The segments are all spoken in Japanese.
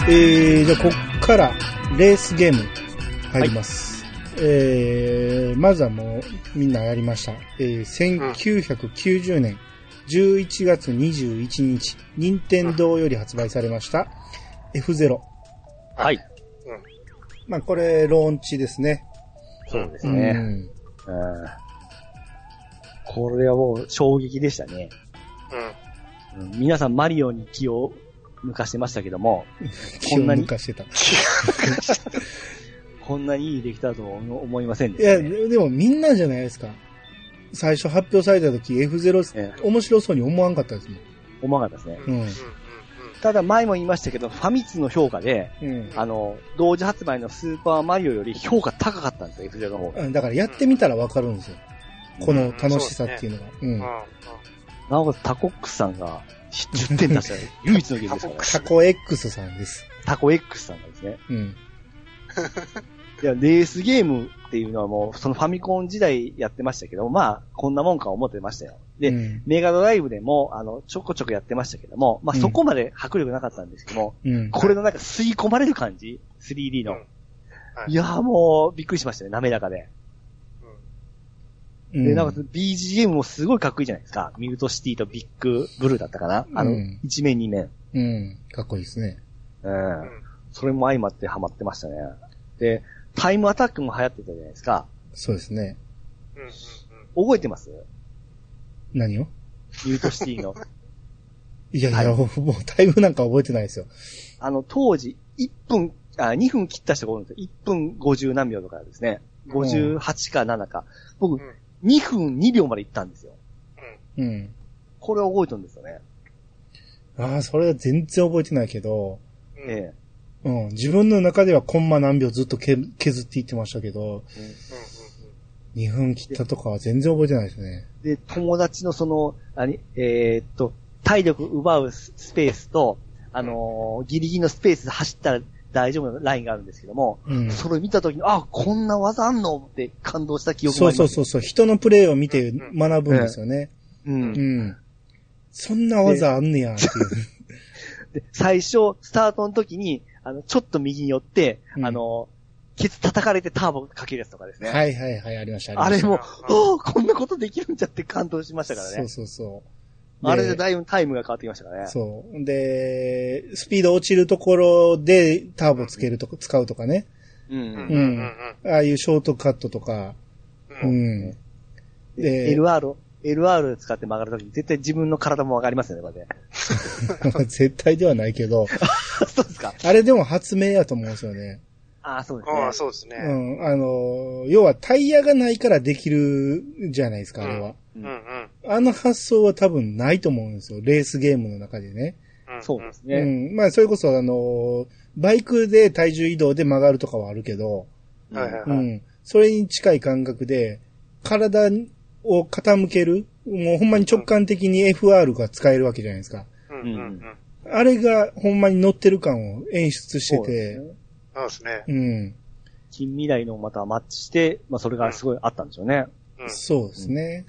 じゃあこっからレースゲーム入ります。まずはもうみんなやりました。1990年11月21日、任天堂より発売されました F0。 はい。 まあこれローンチですね。 そうですね。これはもう衝撃でしたね。皆さんマリオに気を抜かしてましたけども、 気を抜かしてた。 こんなにいい出来だと思いませんでしたね。 いや、でもみんなじゃないですか。最初発表された時 F0、面白そうに思わんかったですもん。 思わなかったですね。ただ前も言いましたけど、ファミ通の評価で、同時発売のスーパーマリオより評価高かったんですよ、F0 の方。 だからやってみたらわかるんですよ。この楽しさっていうのが。 なおかつタコックスさんが10点出した唯一のゲームですから、 タコ X さんです。 タコ X さんがですね。いや、レースゲームっていうのはもう、そのファミコン時代やってましたけど、まあ、こんなもんか思ってましたよ。で、メガドライブでも、ちょこちょこやってましたけども、まあ、そこまで迫力なかったんですけども、これのなんか吸い込まれる感じ ?3D の。いやーもう、びっくりしましたね、滑らかで。で、なんか BGM もすごいかっこいいじゃないですか。ミルトシティとビッグブルーだったかな、一面二面。 かっこいいですね。 それも相まってハマってましたね。で、タイムアタックも流行ってたじゃないですか。 そうですね。 覚えてます？ 何を？ ミルトシティの。 いや、もうタイムなんか覚えてないですよ。 当時、2分切った人が多いんですよ。1分50何秒とかですね。58か7か。僕、2分2秒まで行ったんですよ。これ覚えてるんですよね。 それは全然覚えてないけど、自分の中ではコンマ何秒ずっと削っていってましたけど、2分切ったとかは全然覚えてないですね。 で、友達の体力奪うスペースと、ギリギリのスペースで走ったら大丈夫なラインがあるんですけども、それを見たときに、こんな技あんのって感動した記憶があります。 そう。人のプレイを見て学ぶんですよね。そんな技あんねや、っていう。 で、最初、スタートの時に、ちょっと右に寄って、ケツ叩かれてターボかけるやつとかですね。 はい、ありました。 あれも、こんなことできるんじゃって感動しましたからね。 そう。 あれでだいぶタイムが変わってきましたからね。 そう。で、スピード落ちるところでターボ使うとかね。ああいうショートカットとか。 で、LR 使って曲がるときに絶対自分の体も上がりますよね、これね。絶対ではないけど。 そうですか。 あれでも発明やと思うんですよね。 そうですね。 そうですね。 要はタイヤがないからできるじゃないですか、あれは。あの発想は多分ないと思うんですよ。レースゲームの中でね。 そうですね。 まあ、それこそバイクで体重移動で曲がるとかはあるけど、それに近い感覚で、体を傾ける、もうほんまに直感的に FR が使えるわけじゃないですか。あれがほんまに乗ってる感を演出してて、 そうですね。 近未来のまたマッチして、まあそれがすごいあったんでしょうね。 そうですね。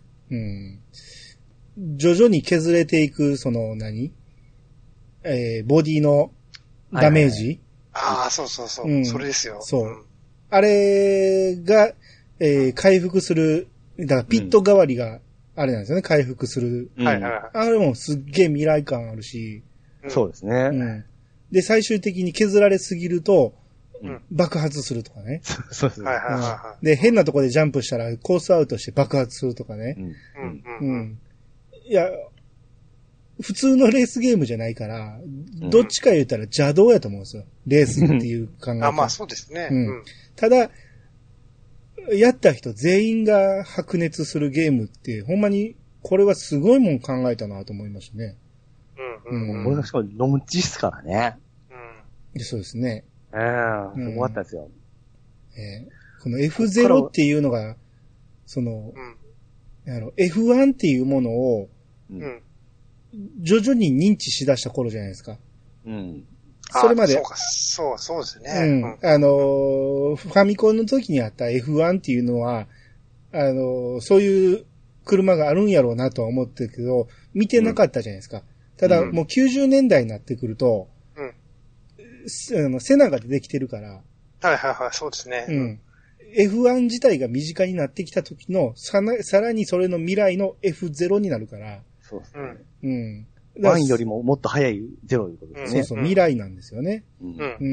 徐々に削れていく、ボディのダメージ。 そう。それですよ。 そう。あれが、回復する、だからピット代わりが、あれなんですよね、回復する。あれもすっげえ未来感あるし。 そうですね。 で、最終的に削られすぎると、爆発するとかね。 そうですね。 で、変なところでジャンプしたらコースアウトして爆発するとかね。いや、普通のレースゲームじゃないから、どっちか言ったら邪道やと思うんですよ。レースっていう考え方。 まあそうですね。 ただ、やった人全員が白熱するゲームって、ほんまに、これはすごいもん考えたなと思いましたね。 これがしかもロムチっすからね。 そうですね。 すごかったですよ。 この F0 っていうのが、F1 っていうものを、徐々に認知しだした頃じゃないですか。それまで。 そうですね。 ファミコンの時にあった F1 っていうのは、そういう車があるんやろうなとは思ってるけど、見てなかったじゃないですか。ただ、もう90年代になってくると、 セナが出てきてるから。 はいはいはい、そうですね。 うん。F1 自体が身近になってきた時の、さらにそれの未来の F0 になるから。 そうですね。 うん。 1よりももっと早い0いうことですね。 そう、未来なんですよね。 うん。 うん。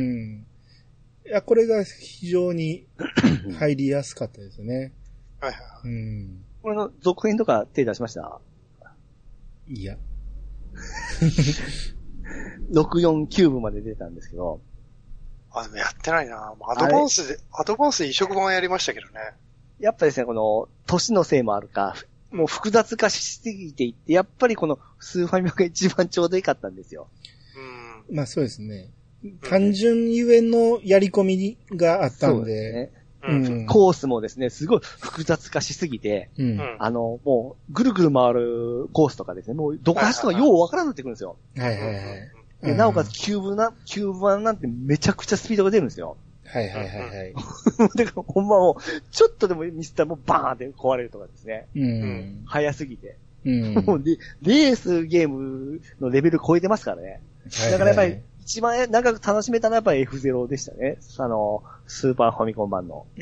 いや、これが非常に入りやすかったですね。 はいはい。 うん。 これの続編とか手出しました？ いや。 64キューブまで出たんですけど。 でもやってないな。アドバンスで移植版やりましたけどね。 やっぱですね、この、年のせいもあるか、もう複雑化しすぎていって、やっぱりこのスーファミマが一番ちょうどいいかったんですよ。 まあそうですね。単純ゆえのやり込みがあったんで。 そうですね。コースもですね、すごい複雑化しすぎて、もう、ぐるぐる回るコースとかですね、もう、どこ走るのかようわからなくなってくるんですよ。 はいはいはい。 でなおかつ、キューブ版なんてめちゃくちゃスピードが出るんですよ。 はいはいはいはい。 だから、ほんまもう、ちょっとでもミスったらもうバーンって壊れるとかですね。早すぎて。もうレースゲームのレベル超えてますからね。だからやっぱり、一番長く楽しめたのはやっぱり F0 でしたね。スーパーファミコン版の。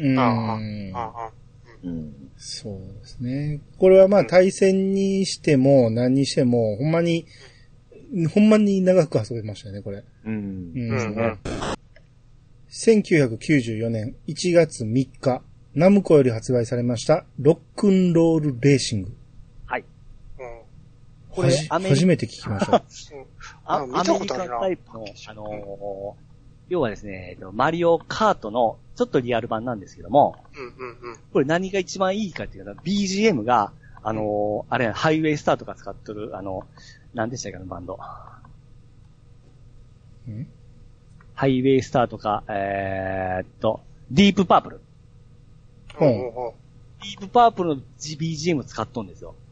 そうですね。これはまあ対戦にしても何にしても、ほんまに長く遊べましたね、これ。1994年1月3日、ナムコより発売されました、ロックンロールレーシング。 はい。 これ、初めて聞きました。 アメリカタイプの、要はですね、マリオカートのちょっとリアル版なんですけども、これ何が一番いいかっていうと、BGM が、あれ、ハイウェイスターとか使ってる、何でしたっけ、バンド。ハイウェイスターとか、ディープパープル。ディープパープルの BGM 使っとんですよ。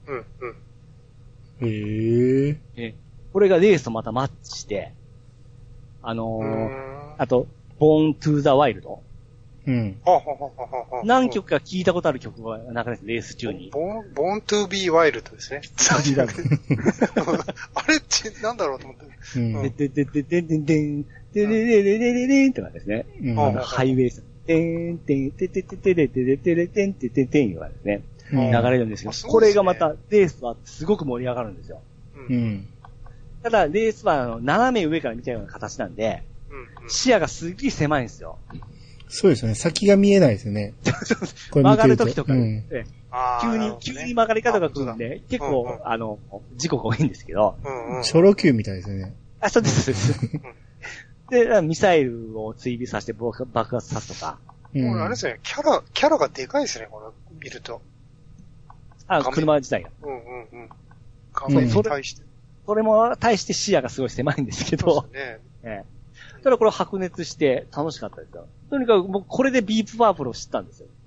これがレースとまたマッチして、あと、Born to the Wild。何曲か聞いたことある曲が流れてるんです、レース中に。 Born to be Wild ですね。あれってなんだろうと思って。 でんって感じですね。ハイウェイス。てんてんてててててててててんてててんがですね、流れるんですけど、これがまたレースはすごく盛り上がるんですよ。ただ、レースは斜め上から見たような形なんで、視野がすっげえ狭いんですよ。 そうですね。先が見えないですね。 曲がるときとか、急に曲がり方が来るんで、結構、事故が多いんですけど。 チョロ Q みたいですね。 そうです、そうです。で、ミサイルを追尾させて爆発さすとか。 これあれですね、キャラがでかいですね、これ、見ると。 車自体が。 画面に対して。 それも対して視野がすごい狭いんですけど。そうですね。ただこれ白熱して楽しかったですよ。とにかく僕これでビープパープルを知ったんですよ。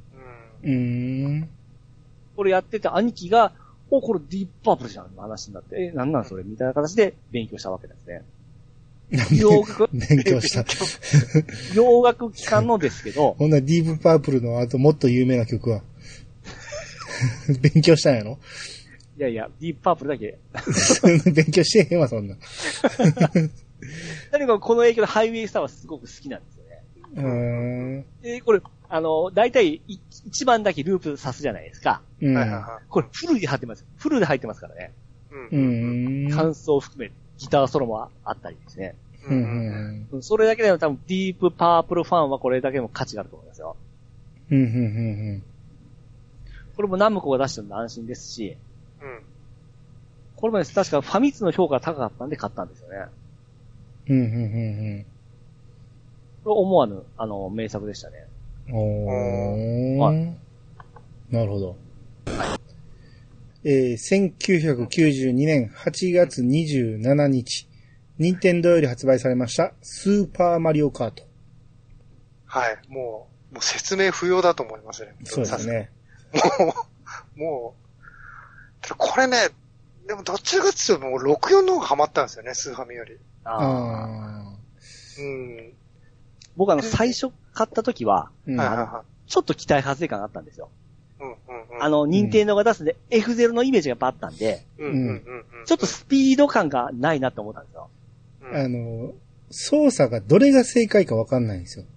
これやってて兄貴が、これディープパープルじゃんの話になって、なんなんそれみたいな形で勉強したわけですね。 勉強した。 洋楽機関のですけど。 ほんなディープパープルの後もっと有名な曲は勉強したんやろ？ いやいや、ディープパープルだけ。 勉強してへんわ、そんな。 とにかくこの影響でハイウェイスターはすごく好きなんですよね。で、これ、大体一番だけループさすじゃないですか。これフルで入ってます。フルで入ってますからね。感想を含め、ギターソロもあったりですね。それだけでも多分ディープパープルファンはこれだけでも価値があると思いますよ。これもナムコが出してるの安心ですし、これもです、確かファミ通の評価が高かったんで買ったんですよね。これ思わぬ、名作でしたね。 なるほど。1992年8月27日、任天堂より発売されました、スーパーマリオカート。 はい、もう説明不要だと思いますね。 そうですね。 もう、これね、でもどっちかっていうともう64の方がハマったんですよね、スーファミより。 僕最初買った時は、ちょっと期待外れ感があったんですよ。任天堂が出すんで F0 のイメージがバッたんで、ちょっとスピード感がないなって思ったんですよ。 操作がどれが正解かわかんないんですよ。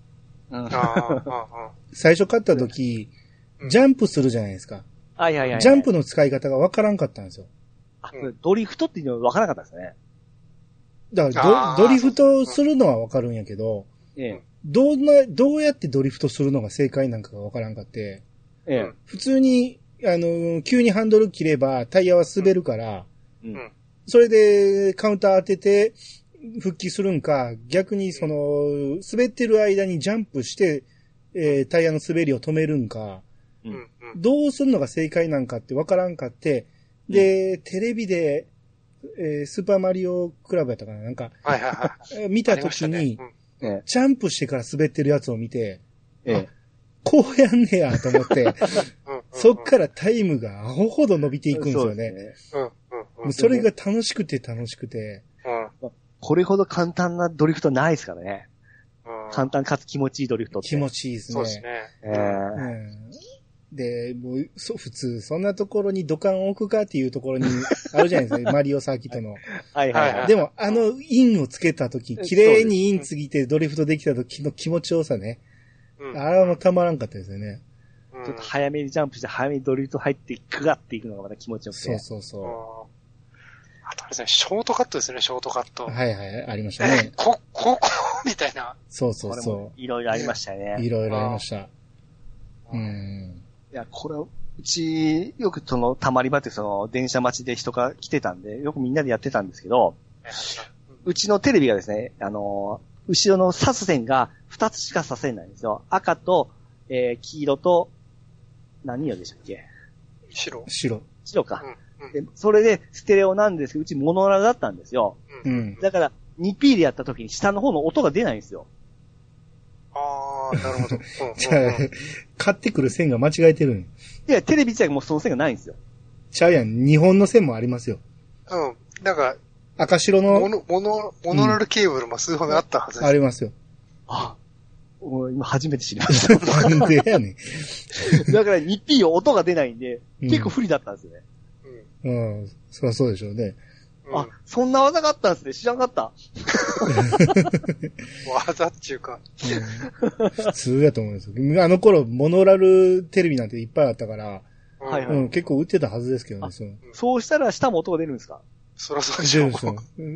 最初買った時、ジャンプするじゃないですか。 はいはいはい。 ジャンプの使い方がわからんかったんですよ。 ドリフトっていうのはわからなかったですね。 だからドリフトするのはわかるんやけど、どうやってドリフトするのが正解なんかがわからんかって、普通に、急にハンドル切ればタイヤは滑るから、それでカウンター当てて復帰するんか、逆に滑ってる間にジャンプして、タイヤの滑りを止めるんか、どうするのが正解なんかってわからんかって、で、テレビで、スーパーマリオクラブやったかななんか、見たときに、ジャンプしてから滑ってるやつを見て、こうやんねやと思って、そっからタイムがアホほど伸びていくんですよね。それが楽しくて、 これほど簡単なドリフトないですからね。簡単かつ気持ちいいドリフトって。 気持ちいいですね。そうですね。で、もう、普通、そんなところに土管を置くかっていうところにあるじゃないですか、マリオサーキットの。でも、インをつけたとき、綺麗にインつぎてドリフトできたときの気持ちよさね。あれはもうたまらんかったですよね。 ちょっと早めにジャンプして、早めにドリフト入ってグワっていくのがまた気持ちよくて。 そう。 あとあれですね、ショートカットですね、ショートカット。 はい、ありましたね。 こみたいな。 そう。 いろいろありましたね。 いろいろありました。 いや、これは、うち、よくたまり場って電車待ちで人が来てたんで、よくみんなでやってたんですけど、うちのテレビがですね、後ろの差す線が2つしか差せないんですよ。赤と、黄色と、何色でしたっけ？白か。でそれで、ステレオなんですけど、うちモノラルだったんですよ。だから、2P でやった時に下の方の音が出ないんですよ。 なるほど。 じゃあ、買ってくる線が間違えてるん。 いや、テレビ自体もうその線がないんですよ。 ちゃうやん、日本の線もありますよ。 なんか、 赤白の。 モノラルケーブルも数本あったはずです。 ありますよ。 今初めて知りました。 なんでやねん。だから 2P 音が出ないんで、結構不利だったんですよね。そりゃそうでしょうね。 そんな技があったんですね。知らんかった。 技っていうか。 普通やと思うんですよ。あの頃、モノラルテレビなんていっぱいあったから、結構売ってたはずですけどね。 そうしたら下も音が出るんですか？ そらそうでしょう。く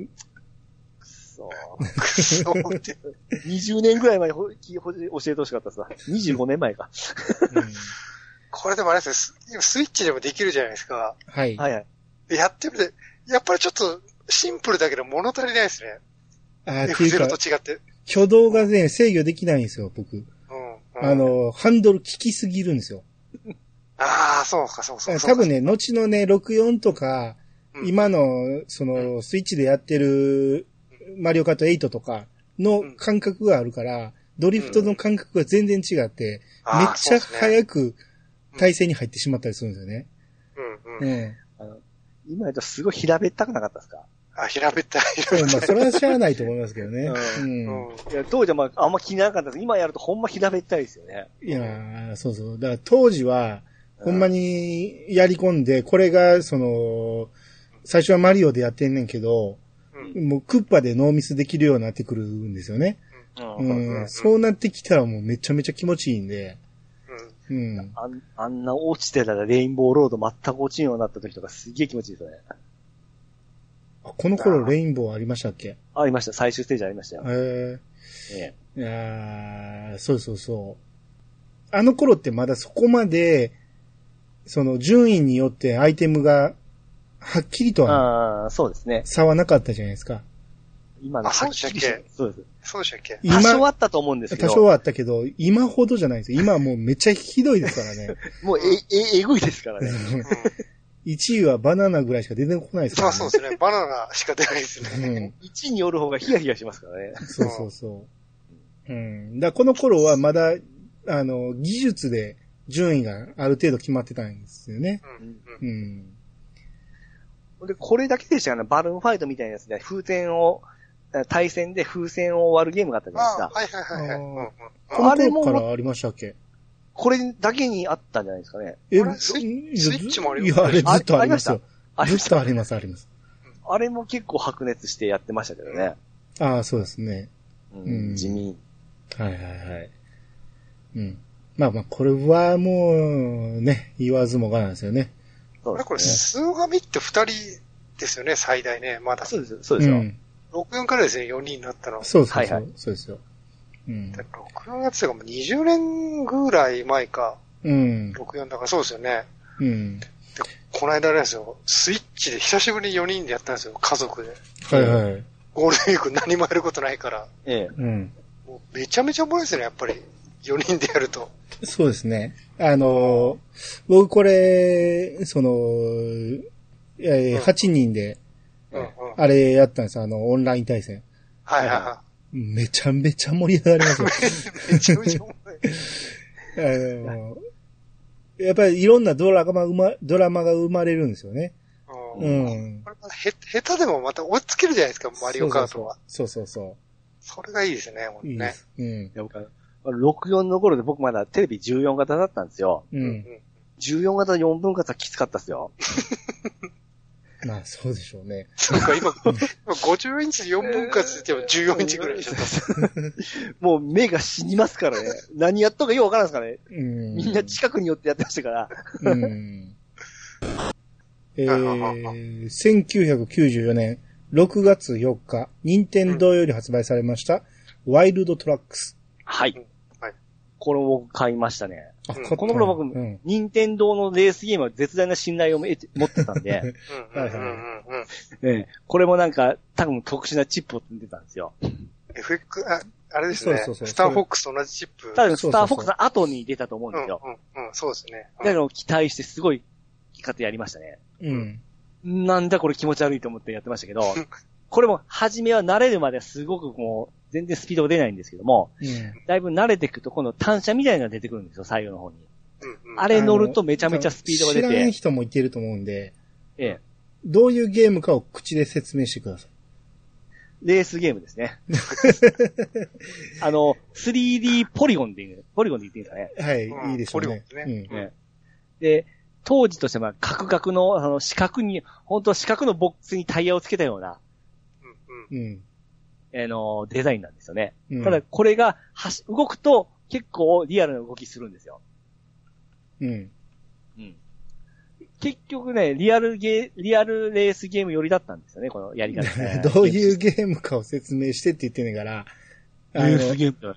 そーって。 20年ぐらい前に教えてほしかったさ。25年前か。 これでもあれですね、スイッチでもできるじゃないですか。 はい。 やってみて、やっぱりちょっとシンプルだけど物足りないですね。F0 と違って。 挙動がね、制御できないんですよ、僕。ハンドル効きすぎるんですよ。 そうか。 多分ね、後のね、64とか、今の、スイッチでやってる、マリオカート8とかの感覚があるから、ドリフトの感覚が全然違って、めっちゃ早く体勢に入ってしまったりするんですよね。 今だとすごい平べったくなかったですか？ 平べったい。 それはしゃあないと思いますけどね。 いや、当時はあんま気にならなかったです。今やるとほんま平べったいですよね。 いやそう。だから当時は、ほんまにやり込んで、これが、最初はマリオでやってんねんけど、もうクッパでノーミスできるようになってくるんですよね。そうなってきたらもうめちゃめちゃ気持ちいいんで。 あんな落ちてたらレインボーロード全く落ちんようになった時とかすげえ気持ちいいですよね。 この頃レインボーありましたっけ？ ありました。最終ステージありましたよ。 いやそう。あの頃ってまだそこまで、順位によってアイテムがはっきりとは、 そうですね。 差はなかったじゃないですか。 今のそうでしたっけ？ そうです。 そうでしたっけ？ 多少あったと思うんですけど。 多少はあったけど、今ほどじゃないですよ。今はもうめっちゃひどいですからね。 もうえぐいですからね。 1位はバナナぐらいしか出てこないですからね。 そうですね。バナナしか出ないですね。 1位による方がヒヤヒヤしますからね。 そう。だこの頃はまだ、技術で順位がある程度決まってたんですよね。 で、これだけでしたよね。バルーンファイトみたいなやつで、対戦で風船を割るゲームがあったじゃないですか。 はい。この頃からありましたっけ？ これだけにあったんじゃないですかね。 スイッチもあります。 いや、あれずっとありますよ。ずっとあります。 あれも結構白熱してやってましたけどね。 ああ、そうですね。 地味。 はいはいはい。うん。まあまあ、これはもう、ね、言わずもがなんですよね。 そうですね。これ、スーファミって2人ですよね、最大ね、まだ。 そうです、そうですよ。 64からですね、4人になったの。 そうそうそう、そうですよ。 64やつがもう20年ぐらい前か。64だからそうですよね。で、この間あれですよ、スイッチで久しぶりに4人でやったんですよ、家族で。 はいはい。 ゴールデンウィーク何もやることないから。もうめちゃめちゃ重いですね、やっぱり。4人でやると。 そうですね。僕これ、8人で、あれやったんです、オンライン対戦。 はいはいはい。 めちゃめちゃ盛り上がりますよ。 めちゃめちゃ重い。やっぱりいろんなドラマが生まれるんですよね。 下手でもまた追いつけるじゃないですか、マリオカートは。 そうそうそう。 それがいいですね、ほんとね。 64の頃で僕まだテレビ14型だったんですよ。14型4分割はきつかったですよ。 まあ、そうでしょうね。 そうか、今50インチ4分割って言っても14インチぐらいでしょ。 もう目が死にますからね。何やっとかようわからんすかね。みんな近くに寄ってやってましたから。 1994年6月4日、任天堂より発売されました、ワイルドトラックス。 はい。これを僕買いましたね。この頃僕、任天堂のレースゲームは絶大な信頼を持ってたんで、これもなんか多分特殊なチップを積んでたんですよ。 あれですね。スターフォックスと同じチップ。 多分スターフォックスの後に出たと思うんですよ。 そうですね。 だから期待してすごい勝手やりましたね。なんだこれ気持ち悪いと思ってやってましたけど、これも初めは慣れるまではすごくもう全然スピードが出ないんですけども、だいぶ慣れていくと今度単車みたいなのが出てくるんですよ、最後の方に。あれ乗るとめちゃめちゃスピードが出て。 知らん人もいてると思うんで、どういうゲームかを口で説明してください。 レースゲームですね。3D ポリゴンで言っていいんですかね。 はい、いいでしょうね。 ポリゴンですね。 で、当時としてはカクカクの、四角のボックスにタイヤをつけたような、デザインなんですよね。ただこれが動くと結構リアルな動きするんですよ。結局ね、リアルレースゲーム寄りだったんですよね、このやり方、ね。 どういうゲームかを説明してって言ってんねんから。 レースゲームだ。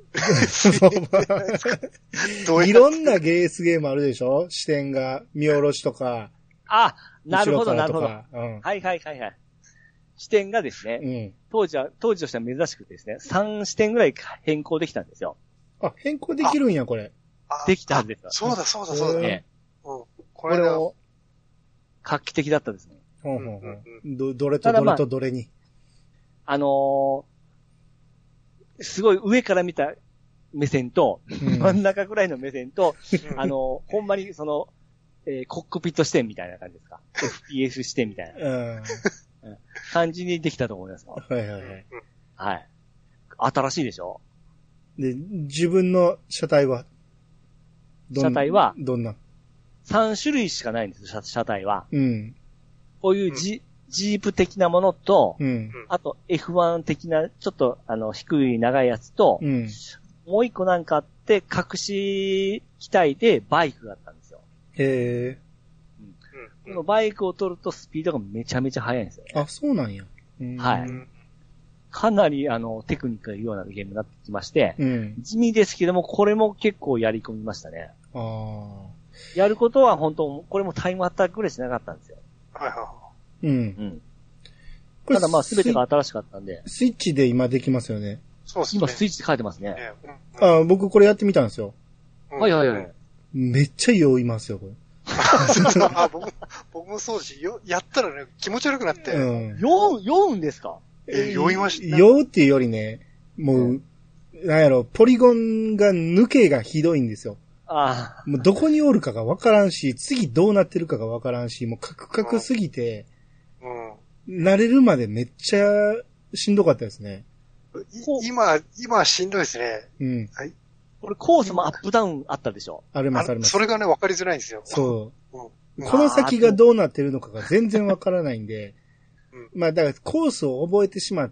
いろんなレースゲームあるでしょ、視点が、見下ろしとか。 あ、なるほど、なるほど。はいはいはいはい。視点がですね、当時としては珍しくてですね、3視点ぐらい変更できたんですよ。 あ、変更できるんや、これ。 できたんですよ。 そうだ。 これを、画期的だったですね。 どれとどれとどれに。 すごい上から見た目線と、真ん中ぐらいの目線と、ほんまにコックピット視点みたいな感じですか。FPS 視点みたいな感じにできたと思います。はい。新しいでしょ？ で、自分の車体はどんな ?3 種類しかないんですよ、車体は。こういうジープ的なものと、あと F1 的な、ちょっと低い長いやつと、もう一個なんかあって、隠し機体でバイクがあったんですよ。このバイクを取るとスピードがめちゃめちゃ速いんですよ、ね。 あ、そうなんや。 はい。かなりテクニックがいるようなゲームになってきまして、地味ですけども、これも結構やり込みましたね。やることは本当、これもタイムアタックぐらいしなかったんですよ。ただまあ全てが新しかったんで。 スイッチで今できますよね。 そうですね。 今スイッチで書いてますね。 僕これやってみたんですよ。 はい。 めっちゃ酔いますよ、これ。 僕もそうですし、やったらね、気持ち悪くなって。 酔うんですか？ 酔いました。 酔うっていうよりね、もう、なんやろ、ポリゴンが抜けがひどいんですよ。もうどこにおるかがわからんし、次どうなってるかがわからんし、もうカクカクすぎて、慣れるまでめっちゃしんどかったですね。 今しんどいですね。 これコースもアップダウンあったでしょ？ あります。 それがね、わかりづらいんですよ。 そう。この先がどうなってるのかが全然わからないんで、 まあだからコースを覚えてしまって、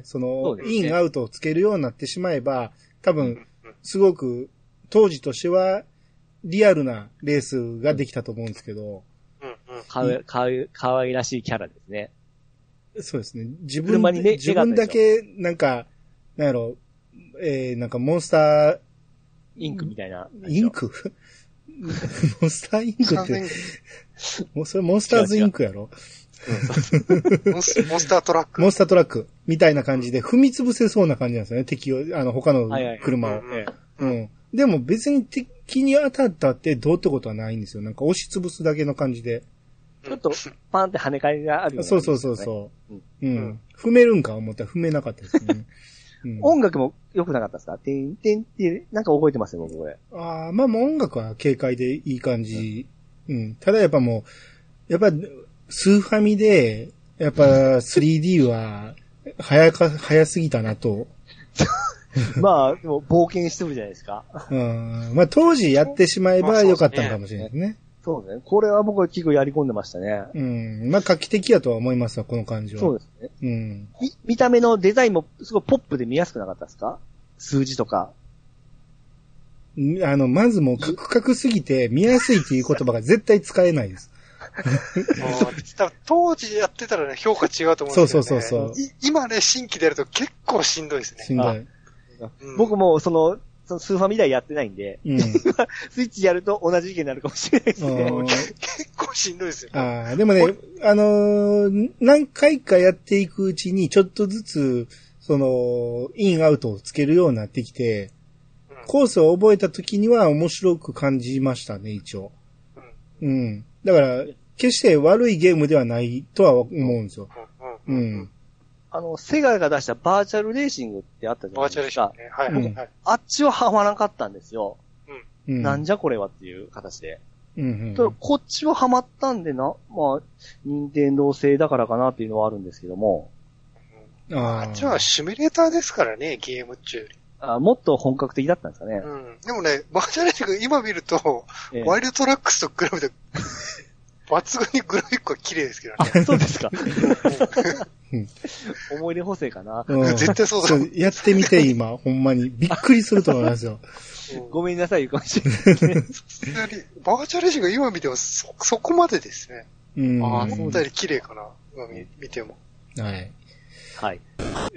インアウトをつけるようになってしまえば、多分、すごく、当時としては、リアルなレースができたと思うんですけど。 かわいらしいキャラですね。 そうですね。自分だけ、なんか、なんやろ、なんかモンスター、 インクみたいな。 インクモンスターインクって、それモンスターズインクやろモンスタートラック。 モンスタートラックみたいな感じで踏み潰せそうな感じなんですよね、敵を、他の車を。でも別に敵に当たったってどうってことはないんですよ。なんか押し潰すだけの感じで。 ちょっとパンって跳ね返りがあるよね。 そう。踏めるんか思ったら踏めなかったですね。 音楽も良くなかったですか？てんてんって、なんか覚えてますよ、僕これ。 まあもう音楽は軽快でいい感じ。ただやっぱもう、やっぱスーファミで、やっぱ 3D は早すぎたなと。 まあ、でも冒険してるじゃないですか。 まあ当時やってしまえばよかったのかもしれないですね。 そうですね。これは僕は結構やり込んでましたね。 まあ画期的やとは思いますわ、この感じは。 そうですね。見た目のデザインもすごいポップで見やすくなかったですか？数字とか。 まずもうカクカクすぎて見やすいっていう言葉が絶対使えないです。 当時やってたらね、評価違うと思うんですよね。 そう。 今ね、新規でやると結構しんどいですね。 しんどい。 僕もスーファミ台やってないんで、スイッチやると同じ意見になるかもしれないですね。 結構しんどいですよ。 でもね、何回かやっていくうちにちょっとずつ、インアウトをつけるようになってきて、コースを覚えた時には面白く感じましたね、一応。だから、決して悪いゲームではないとは思うんですよ。 セガが出したバーチャルレーシングってあったじゃないですか。 バーチャルレーシングね。はい。 あっちははまらなかったんですよ。なんじゃこれはっていう形で。こっちはハマったんでまあ、任天堂製だからかなっていうのはあるんですけども。 あっちはシミュレーターですからね、ゲーム中より。 もっと本格的だったんですかね。 でもね、バーチャルレーシング今見ると、ワイルドトラックスと比べて、抜群にグラフィックは綺麗ですけどね。 そうですか。思い出補正かな。 絶対そうだ。 やってみて今、ほんまに。びっくりすると思いますよ。 ごめんなさい、かもしれないね。 バーチャルレーシング今見てもそこまでですね。思ったより綺麗かな。見ても。 はい。 はい。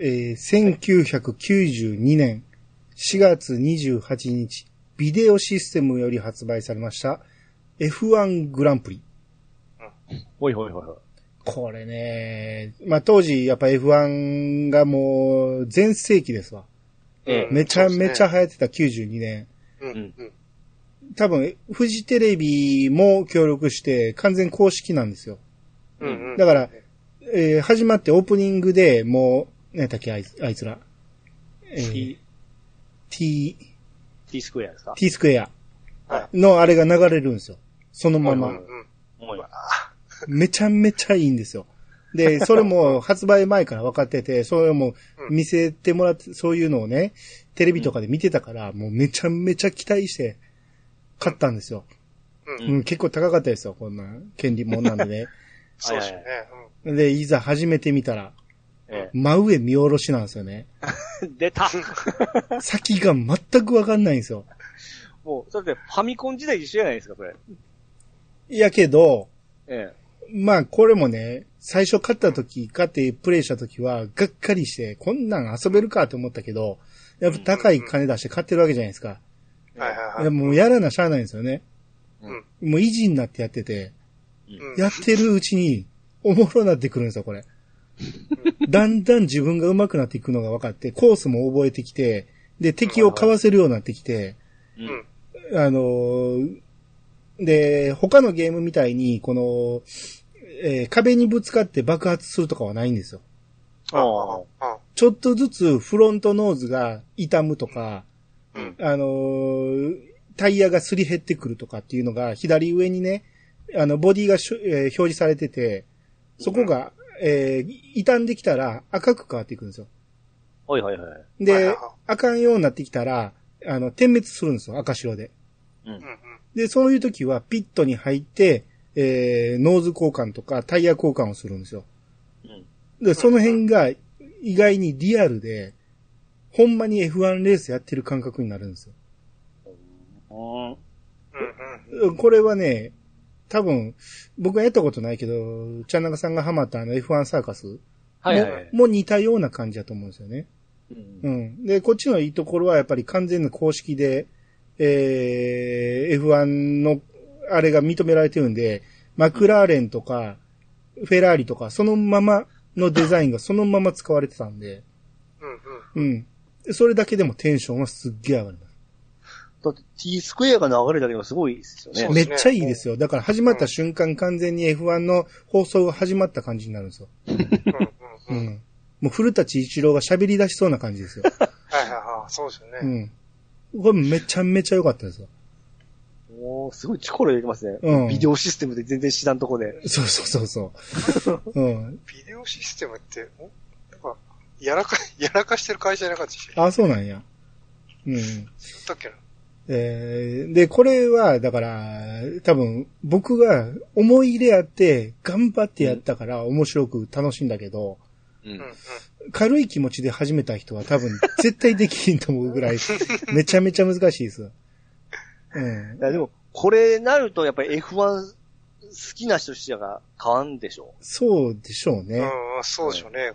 1992年4月28日、ビデオシステムより発売されました F1 グランプリ。 ほい。 これね、まあ、当時やっぱ F1 がもう全盛期ですわ。めちゃめちゃ流行ってた92年。多分、フジテレビも協力して完全公式なんですよ。だから、始まってオープニングでもう、何だっけあいつら。T スクエアですか？ T スクエアのあれが流れるんですよ。そのまま。めちゃめちゃいいんですよ。で、それも発売前から分かってて、それも見せてもらって、そういうのをね、テレビとかで見てたから、もうめちゃめちゃ期待して買ったんですよ。結構高かったですよ、こんな権利もんなんでね。 そうですね。 で、いざ始めてみたら、真上見下ろしなんですよね。 出た先が全く分かんないんですよ。 もう、それでファミコン時代一緒じゃないですか、これ。 いやけど、まあこれもね、最初買ってプレイした時は、がっかりして、こんなん遊べるかと思ったけど、やっぱ高い金出して買ってるわけじゃないですか。もうやらなしゃあないんですよね。もう維持になってやってて、やってるうちに、おもろなってくるんですよ、これ。だんだん自分が上手くなっていくのが分かって、コースも覚えてきて、で、敵をかわせるようになってきて、で、他のゲームみたいに、この、壁にぶつかって爆発するとかはないんですよ。ちょっとずつフロントノーズが傷むとか、タイヤがすり減ってくるとかっていうのが左上にね、ボディが表示されてて、そこが、傷んできたら赤く変わっていくんですよ。で、あかんようになってきたら、点滅するんですよ、赤白で。で、そういう時はピットに入って、ノーズ交換とかタイヤ交換をするんですよ。 で、その辺が意外にリアルで、ほんまに F1 レースやってる感覚になるんですよ。これはね、多分、僕はやったことないけど、ちゃんなかさんがハマったF1 サーカスも似たような感じだと思うんですよね。うん。で、こっちのいいところはやっぱり完全な公式で、F1 のあれが認められてるんで、マクラーレンとか、フェラーリとか、そのままのデザインがそのまま使われてたんで、うん。それだけでもテンションはすっげえ上がります。 だって T スクエアが流れるだけでもすごいですよね。 めっちゃいいですよ。だから始まった瞬間、完全に F1 の放送が始まった感じになるんですよ。うん。もう古舘一郎が喋り出しそうな感じですよ。 はいはいはい、そうですよね。 うん。これめちゃめちゃ良かったですよ。 おー、すごい力入れてますね。うん。ビデオシステムで全然知らんとこで。 そうそう。うん。 ビデオシステムって、なんか、やらかしてる会社じゃなかったでしょ。 あ、そうなんや。うん。 だっけな。 で、これは、だから、多分、僕が思い入れあって、頑張ってやったから面白く楽しいんだけど、軽い気持ちで始めた人は多分、絶対できひんと思うぐらい、めちゃめちゃ難しいです。 うん。いやでも、これなると、やっぱり F1 好きな人しか変わんでしょう。 そうでしょうね。 うん、そうでしょうね。 うん。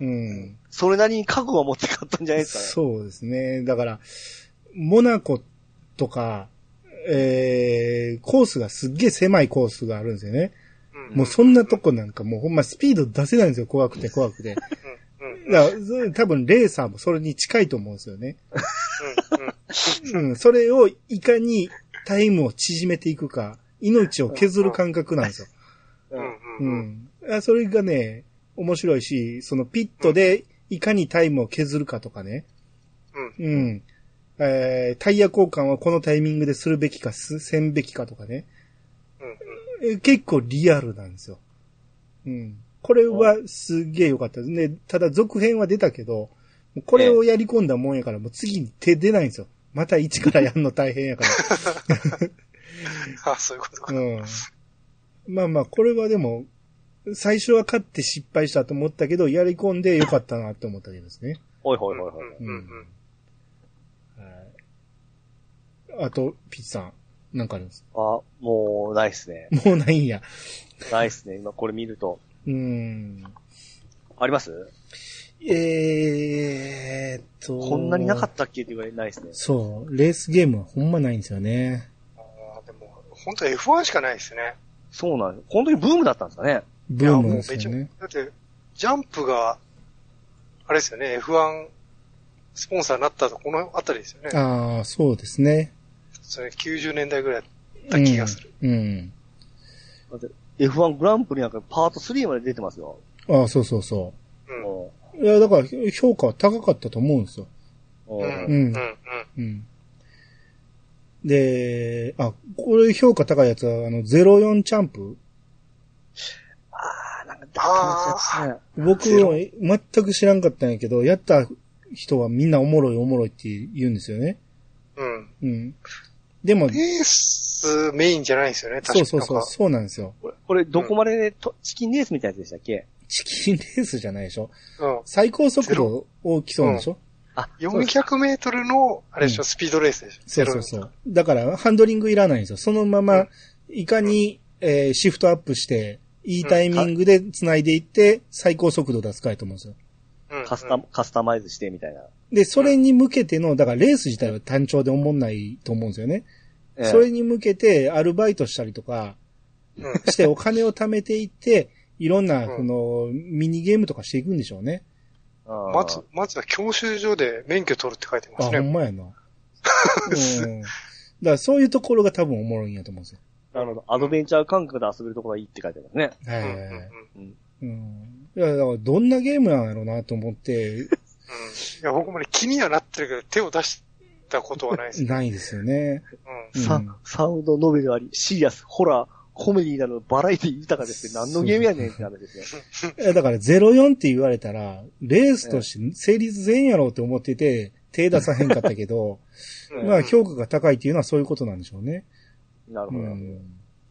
それなりに覚悟を持って買ったんじゃないですかね。 そうですね。だから、モナコとか、コースがすっげえ狭いコースがあるんですよね。もうそんなとこなんかもうほんまスピード出せないんですよ。怖くて。だから多分レーサーもそれに近いと思うんですよね。うん。それをいかにタイムを縮めていくか、命を削る感覚なんですよ。うん。それがね、面白いし、そのピットでいかにタイムを削るかとかね。うん。タイヤ交換はこのタイミングでするべきか、せんべきかとかね。結構リアルなんですよ。うん。これはすげえ良かったですね。ただ続編は出たけど、これをやり込んだもんやから、もう次に手出ないんですよ。また一からやるの大変やから。 あ、そういうことか。 うん。まあまあ、これはでも、最初は勝って失敗したと思ったけど、やり込んで良かったなって思ったけどですね。 はい。 あと、ピッチさん、なんかあるんですか？ あ、もうないっすね。 もうないんや。 ないっすね。今これ見ると。あります？こんなになかったっけって言われないですね。 そう。レースゲームはほんまないんですよね。 でも、本当 F1 しかないですね。 そうなんです。本当にブームだったんですかね。 ブームですよね。 だって、ジャンプが、あれですよね、F1 スポンサーになったとこのあたりですよね。 ああ、そうですね。 それ90年代ぐらいだった気がする。 うん。 だって F1 グランプリなんかパート3まで出てますよ。 ああ、そう。いや、だから評価は高かったと思うんですよ。で、これ評価高いやつは、04チャンプ。 なんか出てますね。 僕は全く知らんかったんやけど、やった人はみんなおもろいって言うんですよね。でも、 レースメインじゃないですよね、確か。そうなんですよ。 これどこまでチキンレースみたいなやつでしたっけ？ チキンレースじゃないでしょ。最高速度を競うんでしょ。 400メートルの、あれでしょ、スピードレースでしょ。 そう。だから、ハンドリングいらないんですよ。そのまま、いかに、シフトアップして、いいタイミングで繋いでいって、最高速度出すかいと思うんですよ。 カスタマイズしてみたいな。 で、それに向けての、だからレース自体は単調で思んないと思うんですよね。それに向けて、アルバイトしたりとか、してお金を貯めていって、いろんな、ミニゲームとかしていくんでしょうね。 まずは教習所で免許取るって書いてますね。 ほんまやな。だからそういうところが多分おもろいんやと思うんですよ。 なるほど。アドベンチャー感覚で遊べるところがいいって書いてますね。 いや、だからどんなゲームなんやろうなと思って。 いや、僕もね、気にはなってるけど、手を出したことはないですね。 ないですよね。 サウンドノベルあり、シリアス、ホラー、コメディなどバラエティ豊かですって何のゲームやねんって話ですね。だから04って言われたら、レースとして成立せんやろうって思ってて、手出さへんかったけど、まあ評価が高いっていうのはそういうことなんでしょうね。 なるほど。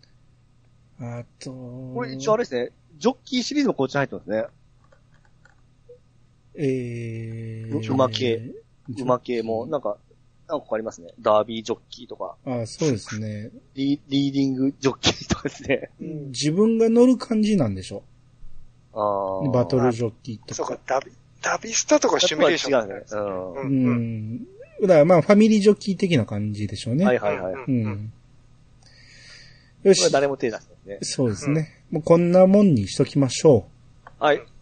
あと、 これ一応あれですね、ジョッキーシリーズもこっちに入ってますね。 馬系も、なんかありますね。ダービージョッキーとか。 ああ、そうですね。 リーディングジョッキーとかですね。 自分が乗る感じなんでしょ。バトルジョッキーとか。 そうか、ダビスタとかシミュレーション、ね。 うん。だからまあ、ファミリージョッキー的な感じでしょうね。 はいはいはい。うん。 よし。 誰も手出してね。 そうですね。もうこんなもんにしときましょう。はい。